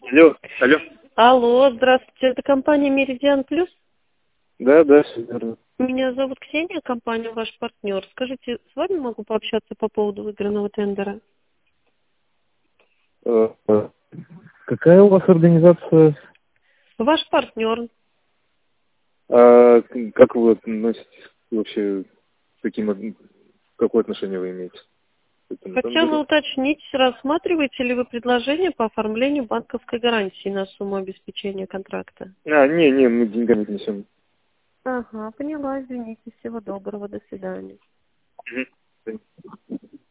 Алло, алло. Алло, здравствуйте, это компания Меридиан Плюс? Да, все верно. Меня зовут Ксения, компания ваш партнер. Скажите, с вами могу пообщаться по поводу выигранного тендера? Какая у вас организация? Ваш партнер. Как вы относитесь вообще к таким, какое отношение вы имеете к этому Хотела тендеру? уточнить, рассматриваете ли вы предложение по оформлению банковской гарантии на сумму обеспечения контракта? Не, мы деньгами не несем. Ага, поняла, извините. Всего доброго, до свидания. Мгм.